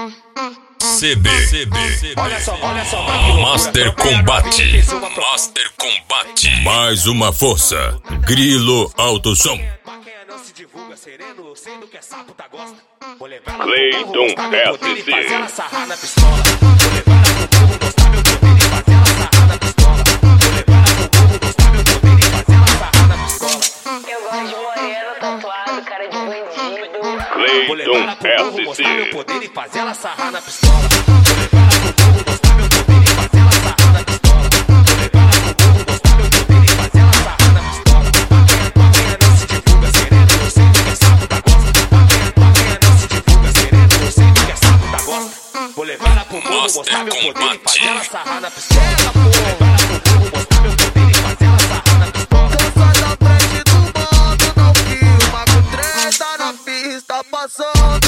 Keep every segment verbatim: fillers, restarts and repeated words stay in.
C B, C B, Olha só, olha só, Master Combate, Master Combate. Mais uma força, Grilo Alto Som. Cleiton S C. Cleiton S C. Meu poder e fazer ela sarrar na pistola. Vou levar ela pro povo mostrar meu poder e fazer ela sarrar na pistola. Vou levar ela pro povo mostrar meu poder e fazer ela sarrar na pistola. Paquinha, não se divulga sereno, eu sei do que é sapo da gosta. Paquinha, não se divulga sereno, eu sei do que é sapo da gosta. Vou levar ela pro povo mostrar meu poder e fazer ela sarrar na pistola. Vou levar ela pro povo mostrar meu poder e fazer ela sarrar na pistola. Dança na frente do mando, não filma com treta na pista passando.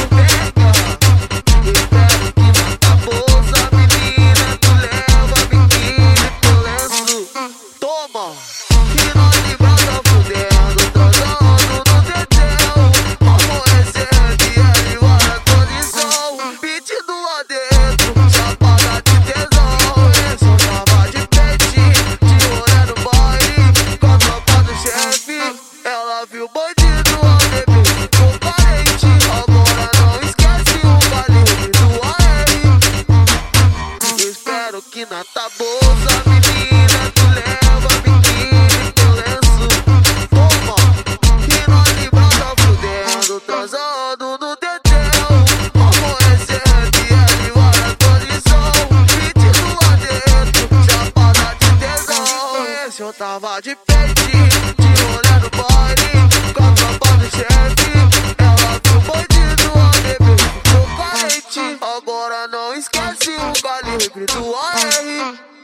Que na tabosa, menina, tu leva biquíni teu lenço. Toma, e nós de brasa fudendo, transando no dedéu. Amanhecendo e ele vai na condição. Metido lá dentro, chapada de tesão. Esse eu tava de peitinho, de olhar no baile, com a tropa do chefe. Ela viu o bandido, a bebê ficou carente. Agora não esquece o calibre do A R.